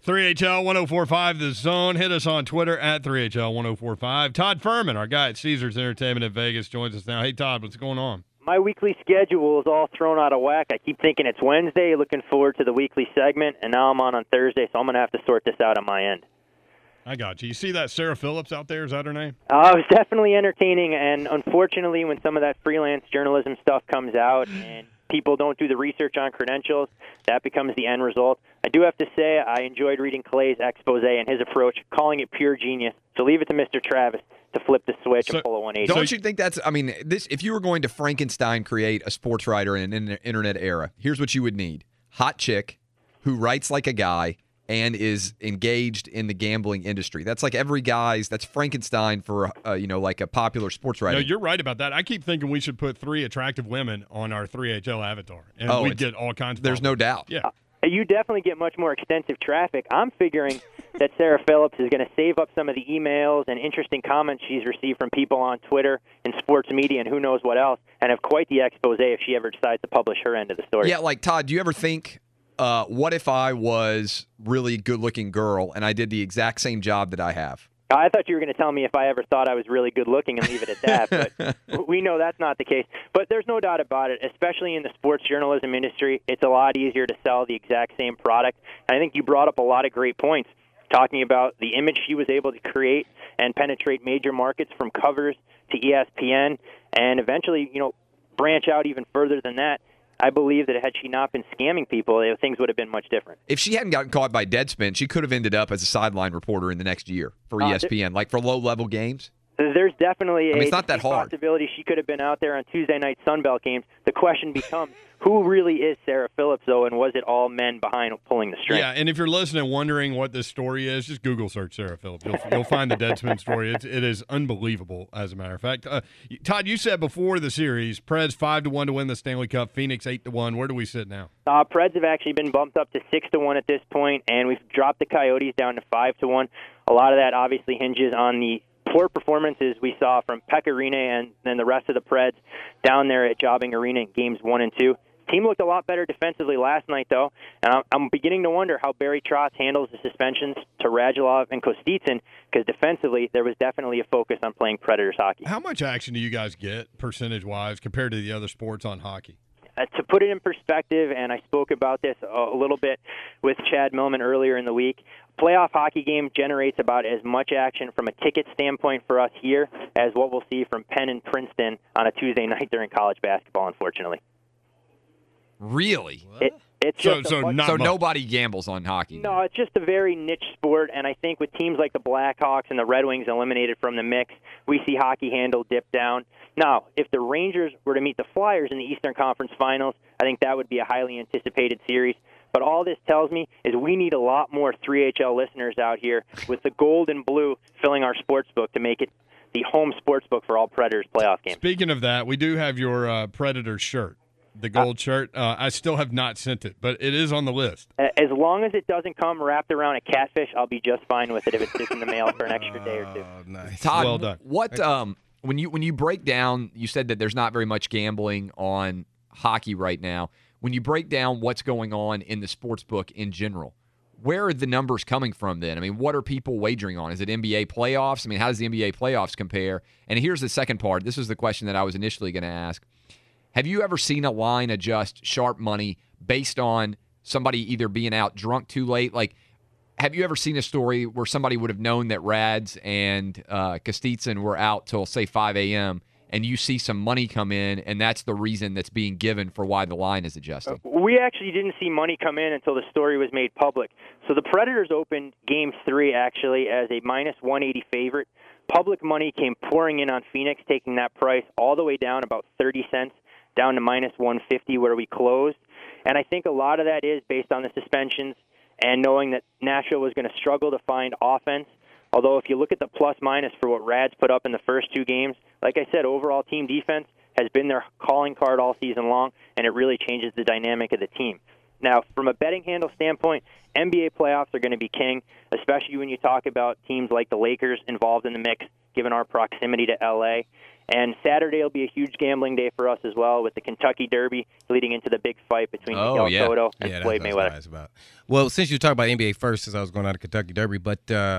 3HL 1045 The Zone. Hit us on Twitter at 3HL 1045. Todd Furman, our guy at Caesars Entertainment in Vegas, joins us now. Hey, Todd, what's going on? My weekly schedule is all thrown out of whack. I keep thinking it's Wednesday, looking forward to the weekly segment, and now I'm on Thursday, so I'm going to have to sort this out on my end. I got you. You see that Sarah Phillips out there? Is that her name? It was definitely entertaining, and unfortunately, when some of that freelance journalism stuff comes out and people don't do the research on credentials, that becomes the end result. I do have to say I enjoyed reading Clay's expose and his approach, calling it pure genius. So leave it to Mr. Travis to flip the switch and pull a 180. Don't you think that's, if you were going to Frankenstein create a sports writer in an internet era, here's what you would need. Hot chick who writes like a guy and is engaged in the gambling industry. That's like that's Frankenstein for, like a popular sports writer. No, you're right about that. I keep thinking we should put 3 attractive women on our 3HL avatar, and we'd get all kinds of There's no doubt. Yeah. You definitely get much more extensive traffic. I'm figuring that Sarah Phillips is going to save up some of the emails and interesting comments she's received from people on Twitter and sports media and who knows what else, and have quite the expose if she ever decides to publish her end of the story. Yeah, like, Todd, do you ever think, what if I was really good-looking girl and I did the exact same job that I have? I thought you were going to tell me if I ever thought I was really good looking and leave it at that, but we know that's not the case. But there's no doubt about it, especially in the sports journalism industry, it's a lot easier to sell the exact same product. And I think you brought up a lot of great points, talking about the image she was able to create and penetrate major markets from covers to ESPN, and eventually, branch out even further than that. I believe that had she not been scamming people, things would have been much different. If she hadn't gotten caught by Deadspin, she could have ended up as a sideline reporter in the next year for ESPN, like for low-level games. There's definitely it's not that hard. Possibility she could have been out there on Tuesday night Sunbelt games. The question becomes, who really is Sarah Phillips, though, and was it all men behind pulling the string? Yeah, and if you're listening wondering what this story is, just Google search Sarah Phillips. You'll find the Deadspin story. It is unbelievable, as a matter of fact. Todd, you said before the series, Preds 5-1 to win the Stanley Cup, Phoenix 8-1. Where do we sit now? Preds have actually been bumped up to 6-1 at this point, and we've dropped the Coyotes down to 5-1. A lot of that obviously hinges on the poor performances we saw from Pekka Rinne and then the rest of the Preds down there at Jobbing Arena in games 1 and 2. Team looked a lot better defensively last night, though, and I'm beginning to wonder how Barry Trotz handles the suspensions to Radulov and Kostitsyn, because defensively there was definitely a focus on playing Predators hockey. How much action do you guys get percentage-wise compared to the other sports on hockey? To put it in perspective, and I spoke about this a little bit with Chad Millman earlier in the week, playoff hockey game generates about as much action from a ticket standpoint for us here as what we'll see from Penn and Princeton on a Tuesday night during college basketball, unfortunately. Really? So nobody gambles on hockey? No, it's just a very niche sport, and I think with teams like the Blackhawks and the Red Wings eliminated from the mix, we see hockey handle dip down. Now, if the Rangers were to meet the Flyers in the Eastern Conference Finals, I think that would be a highly anticipated series. But all this tells me is we need a lot more 3HL listeners out here with the gold and blue filling our sports book to make it the home sports book for all Predators playoff games. Speaking of that, we do have your Predators shirt. The gold shirt. I still have not sent it, but it is on the list. As long as it doesn't come wrapped around a catfish, I'll be just fine with it if it sits in the mail for an extra day or two. Nice. Todd, well done. What when you break down, you said that there's not very much gambling on hockey right now. When you break down what's going on in the sports book in general, where are the numbers coming from then? I mean, what are people wagering on? Is it NBA playoffs? I mean, how does the NBA playoffs compare? And here's the second part. This is the question that I was initially going to ask. Have you ever seen a line adjust sharp money based on somebody either being out drunk too late? Like, have you ever seen a story where somebody would have known that Rads and Kostitsyn were out till, say, 5 a.m., and you see some money come in, and that's the reason that's being given for why the line is adjusting? We actually didn't see money come in until the story was made public. So the Predators opened Game 3, actually, as a minus 180 favorite. Public money came pouring in on Phoenix, taking that price all the way down about 30 cents, down to minus 150 where we closed. And I think a lot of that is based on the suspensions and knowing that Nashville was going to struggle to find offense. Although if you look at the plus-minus for what Rads put up in the first 2 games, like I said, overall team defense has been their calling card all season long, and it really changes the dynamic of the team. Now, from a betting handle standpoint, NBA playoffs are going to be king, especially when you talk about teams like the Lakers involved in the mix, given our proximity to L.A. And Saturday will be a huge gambling day for us as well, with the Kentucky Derby leading into the big fight between Miguel Cotto and Floyd Mayweather. About. Well, since you talked about NBA first, since I was going on the Kentucky Derby, but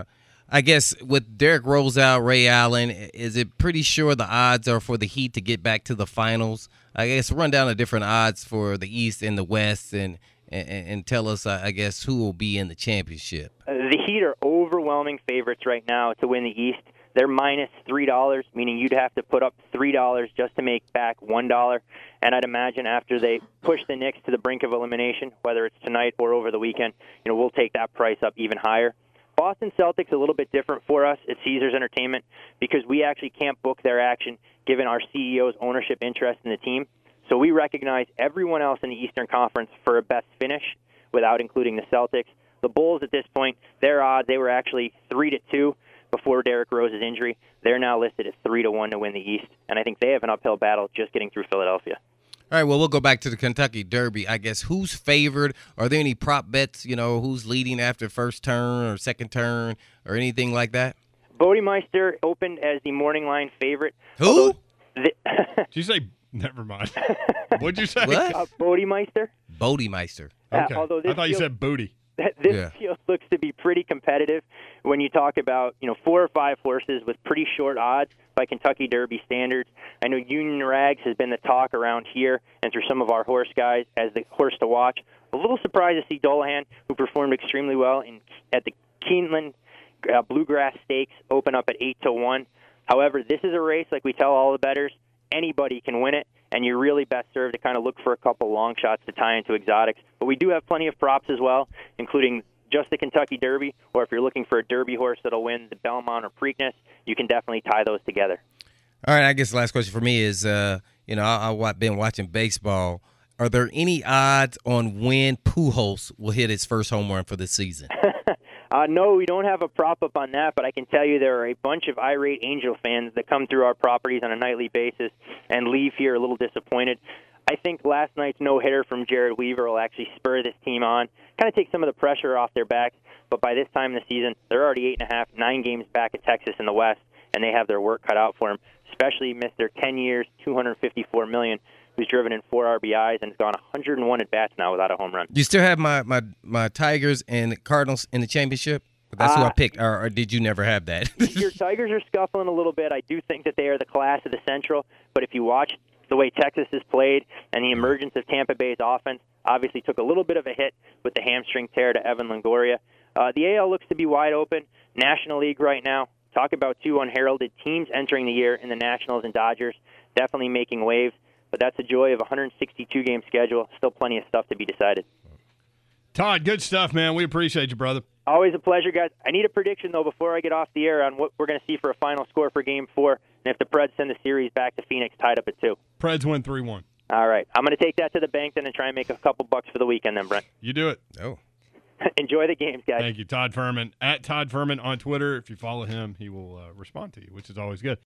I guess with Derrick Rose out, Ray Allen, is it pretty sure the odds are for the Heat to get back to the finals? I guess run down the different odds for the East and the West and tell us, I guess, who will be in the championship. The Heat are overwhelming favorites right now to win the East. They're minus $3, meaning you'd have to put up $3 just to make back $1. And I'd imagine after they push the Knicks to the brink of elimination, whether it's tonight or over the weekend, we'll take that price up even higher. Boston Celtics a little bit different for us at Caesars Entertainment because we actually can't book their action given our CEO's ownership interest in the team. So we recognize everyone else in the Eastern Conference for a best finish without including the Celtics. The Bulls at this point, their odds, they were actually 3-2 before Derrick Rose's injury. They're now listed at 3-1 to win the East, and I think they have an uphill battle just getting through Philadelphia. All right, well, we'll go back to the Kentucky Derby. I guess who's favored? Are there any prop bets, who's leading after first turn or second turn or anything like that? Bodemeister opened as the morning line favorite. Who? Did you say, never mind. What'd you say? What? Bodemeister. Bodemeister. Okay. Although I thought you said booty. This field looks to be pretty competitive when you talk about 4 or 5 horses with pretty short odds by Kentucky Derby standards. I know Union Rags has been the talk around here and through some of our horse guys as the horse to watch. A little surprised to see Dolahan, who performed extremely well at the Keeneland Bluegrass Stakes, open up at 8-1. However, this is a race, like we tell all the bettors, anybody can win it, and you're really best served to kind of look for a couple long shots to tie into exotics. But we do have plenty of props as well, including just the Kentucky Derby, or if you're looking for a Derby horse that'll win the Belmont or Preakness, you can definitely tie those together. All right, I guess the last question for me is, I've been watching baseball. Are there any odds on when Pujols will hit his first home run for the season? No, we don't have a prop up on that, but I can tell you there are a bunch of irate Angel fans that come through our properties on a nightly basis and leave here a little disappointed. I think last night's no-hitter from Jared Weaver will actually spur this team on, kind of take some of the pressure off their backs, but by this time in the season, they're already 8.5, 9 games back at Texas in the West, and they have their work cut out for them, especially Mr. 10 years, $254 million, who's driven in 4 RBIs and has gone 101 at-bats now without a home run. Do you still have my Tigers and Cardinals in the championship? That's who I picked, or did you never have that? Your Tigers are scuffling a little bit. I do think that they are the class of the Central, but if you watch the way Texas has played and the emergence of Tampa Bay's offense, obviously took a little bit of a hit with the hamstring tear to Evan Longoria. The AL looks to be wide open. National League right now, talk about 2 unheralded teams entering the year in the Nationals and Dodgers, definitely making waves. But that's the joy of a 162-game schedule. Still plenty of stuff to be decided. Todd, good stuff, man. We appreciate you, brother. Always a pleasure, guys. I need a prediction, though, before I get off the air on what we're going to see for a final score for Game 4, and if the Preds send the series back to Phoenix tied up at 2. Preds win 3-1. All right. I'm going to take that to the bank then and try and make a couple bucks for the weekend then, Brent. You do it. Oh. Enjoy the games, guys. Thank you, Todd Furman. At Todd Furman on Twitter. If you follow him, he will respond to you, which is always good.